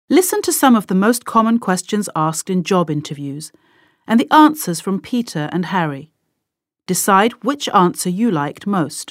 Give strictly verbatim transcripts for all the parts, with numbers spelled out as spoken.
Listen to some of the most common questions asked in job interviews and the answers from Peter and Harry. Decide which answer you liked most.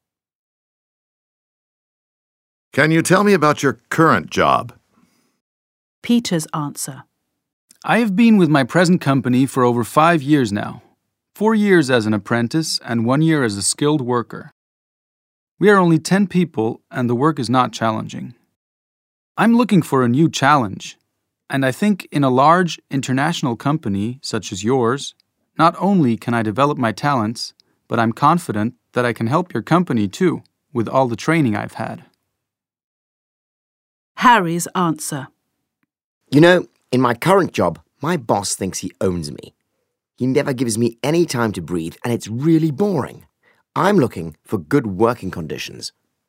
Can you tell me about your current job? Peter's answer. I have been with my present company for over five years now. Four years as an apprentice and one year as a skilled worker. We are only ten people and the work is not challenging. I'm looking for a new challenge, and I think in a large international company such as yours, not only can I develop my talents, but I'm confident that I can help your company too, with all the training I've had. Harry's answer. You know, in my current job, my boss thinks he owns me. He never gives me any time to breathe, and it's really boring. I'm looking for good working conditions.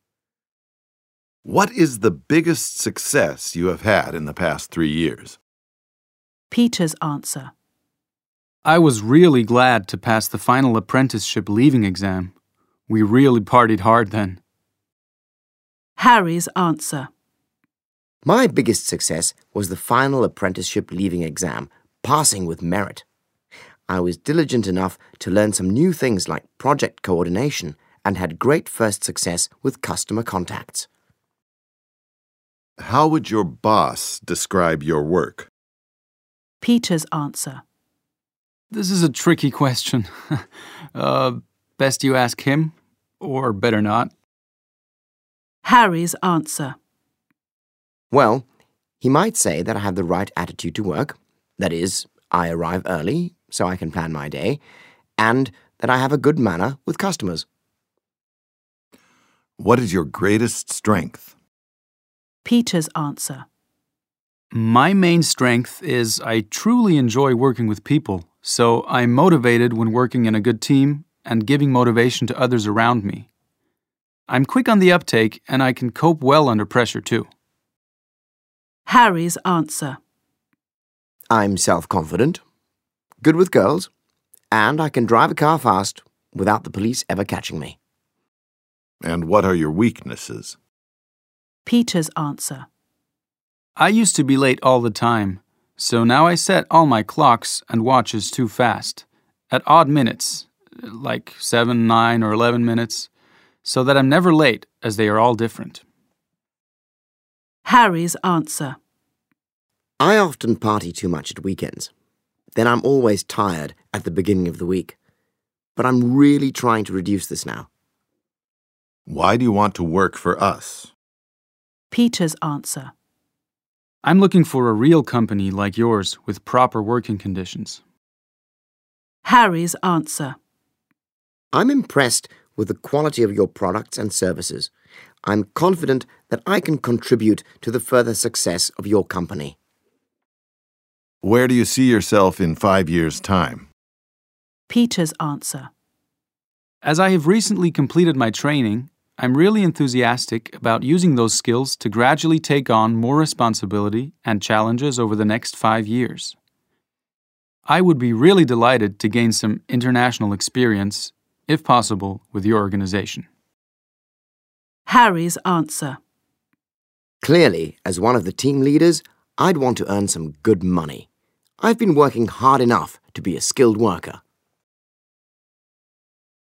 What is the biggest success you have had in the past three years? Peter's answer. I was really glad to pass the final apprenticeship leaving exam. We really partied hard then. Harry's answer. My biggest success was the final apprenticeship leaving exam, passing with merit. I was diligent enough to learn some new things like project coordination and had great first success with customer contacts. How would your boss describe your work? Peter's answer. This is a tricky question. uh, best you ask him, or better not. Harry's answer. Well, he might say that I have the right attitude to work. That is, I arrive early so I can plan my day, and that I have a good manner with customers. What is your greatest strength? Peter's answer. My main strength is I truly enjoy working with people, so I'm motivated when working in a good team and giving motivation to others around me. I'm quick on the uptake and I can cope well under pressure too. Harry's answer. I'm self-confident, good with girls, and I can drive a car fast without the police ever catching me. And what are your weaknesses? Peter's answer. I used to be late all the time, so now I set all my clocks and watches too fast, at odd minutes, like seven, nine, or eleven minutes, so that I'm never late as they are all different. Harry's answer. I often party too much at weekends. Then I'm always tired at the beginning of the week. But I'm really trying to reduce this now. Why do you want to work for us? Peter's answer. I'm looking for a real company like yours with proper working conditions. Harry's answer. I'm impressed with the quality of your products and services. I'm confident that I can contribute to the further success of your company. Where do you see yourself in five years' time? Peter's answer. As I have recently completed my training, I'm really enthusiastic about using those skills to gradually take on more responsibility and challenges over the next five years. I would be really delighted to gain some international experience, if possible, with your organization. Harry's answer. Clearly, as one of the team leaders, I'd want to earn some good money. I've been working hard enough to be a skilled worker.